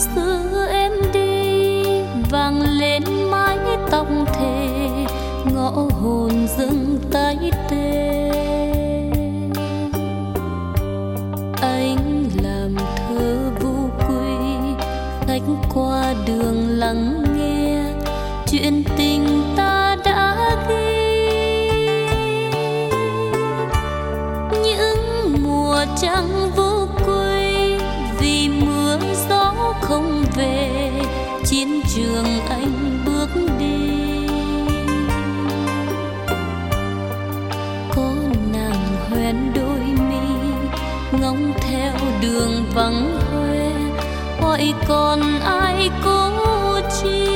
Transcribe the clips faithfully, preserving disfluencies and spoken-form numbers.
xưa em đi vang lên mái tóc thề, ngõ hồn dâng tay tê. Anh làm thơ vô quy, khách qua đường lắng nghe chuyện tình ta đã ghi. Những mùa trăng vô quy vì mưa gió không về, chiến trường anh bước đi. Có nàng hoen đôi mi ngóng theo đường vắng hoe, hỏi còn ai cố chi.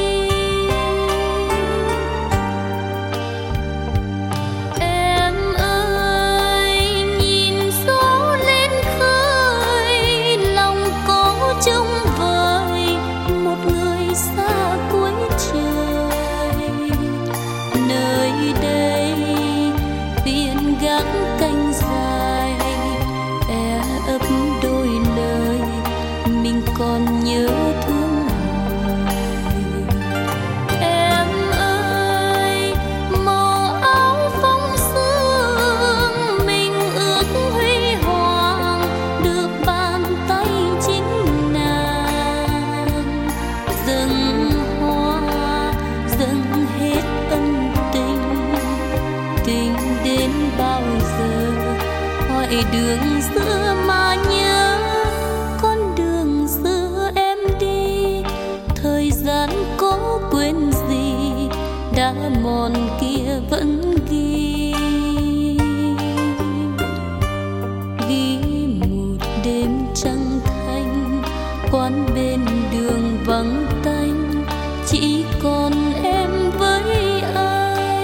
Em ơi nhìn gió lên khơi, lòng có trông vời một người xa cuối trời. Nơi đây biển gác canh dài, e ấp đôi lời mình còn nhớ thương hoài. Em ơi màu áo phong sương mình ước huy hoàng, được bàn tay chính nàng. Dâng hoa dâng hết ân tình, tình đến bao giờ hỏi đường xưa mà nhớ. Con đường xưa em đi, thời gian có quên gì, đã mòn kia vẫn ghi. Ghi một đêm trăng thanh, quán bên đường vắng tanh, chỉ còn em với anh.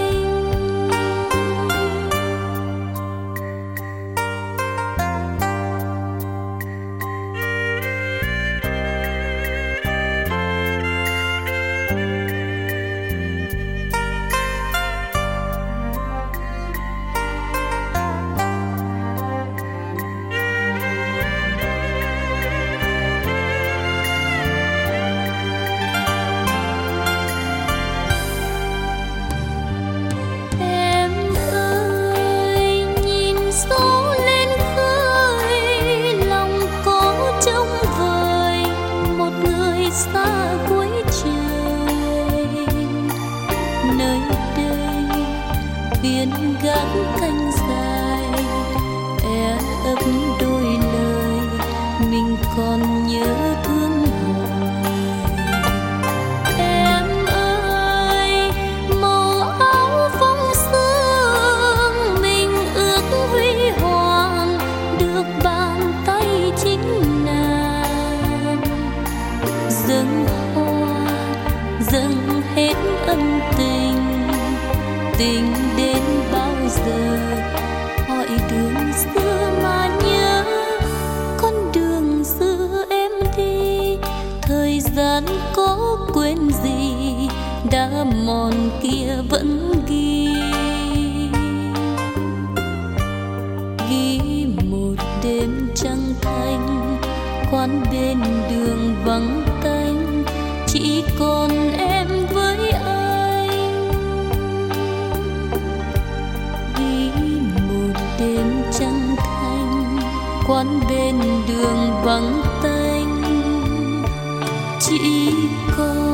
Xa cuối trời nơi đây biển gác canh dài, e ấp đôi lời mình còn nhớ thương hoài. Em ơi màu áo phong sương mình ước huy hoàng, được bàn tay chính nàng. Dâng hoa dâng hết ân tình, tình đến bao giờ hỏi đường xưa mà nhớ. Con đường xưa em đi, thời gian có quên gì, đã mòn kia vẫn ghi. Ghi một đêm trăng thanh, quán bên đường vắng tanh, chỉ còn em với anh. Ghi một đêm trăng thanh, quán bên đường vắng tanh, chỉ còn